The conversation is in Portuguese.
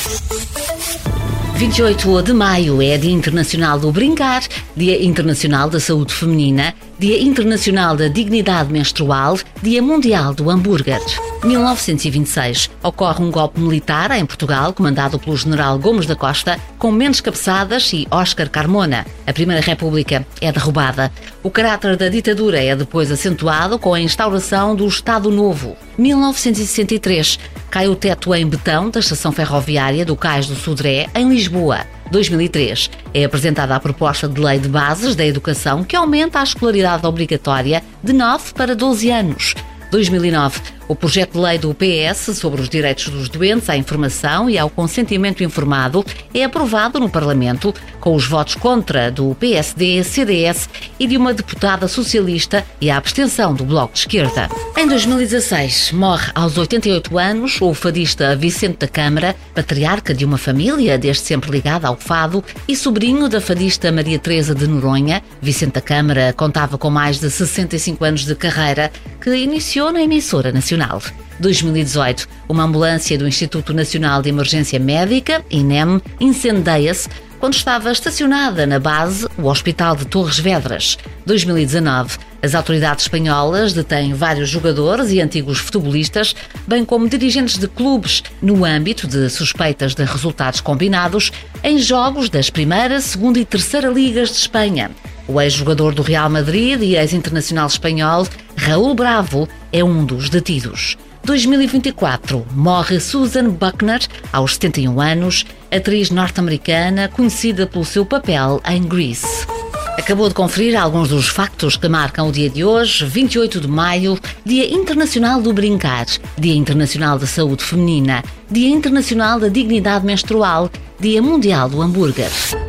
28 de maio é Dia Internacional do Brincar, Dia Internacional da Saúde Feminina, Dia Internacional da Dignidade Menstrual, Dia Mundial do Hambúrguer. 1926 ocorre um golpe militar em Portugal, comandado pelo general Gomes da Costa, com Mendes Cabeçadas e Óscar Carmona. A Primeira República é derrubada. O caráter da ditadura é depois acentuado com a instauração do Estado Novo. 1963 cai o teto em betão da estação ferroviária do Cais do Sodré, em Lisboa. 2003 é apresentada a proposta de lei de bases da educação que aumenta a escolaridade obrigatória de 9 para 12 anos. 2009, o projeto de lei do PS sobre os direitos dos doentes à informação e ao consentimento informado é aprovado no Parlamento com os votos contra do PSD, CDS e de uma deputada socialista e a abstenção do Bloco de Esquerda. Em 2016, morre aos 88 anos o fadista Vicente da Câmara, patriarca de uma família desde sempre ligada ao fado e sobrinho da fadista Maria Teresa de Noronha. Vicente da Câmara contava com mais de 65 anos de carreira, que iniciou na emissora nacional. 2018, uma ambulância do Instituto Nacional de Emergência Médica, INEM, incendeia-se quando estava estacionada na base, o Hospital de Torres Vedras. 2019, as autoridades espanholas detêm vários jogadores e antigos futebolistas, bem como dirigentes de clubes, no âmbito de suspeitas de resultados combinados em jogos das Primeira, Segunda e Terceira Ligas de Espanha. O ex-jogador do Real Madrid e ex-internacional espanhol, Raúl Bravo, é um dos detidos. 2024, morre Susan Buckner, aos 71 anos, atriz norte-americana conhecida pelo seu papel em Grease. Acabou de conferir alguns dos factos que marcam o dia de hoje, 28 de maio, Dia Internacional do Brincar, Dia Internacional da Saúde Feminina, Dia Internacional da Dignidade Menstrual, Dia Mundial do Hambúrguer.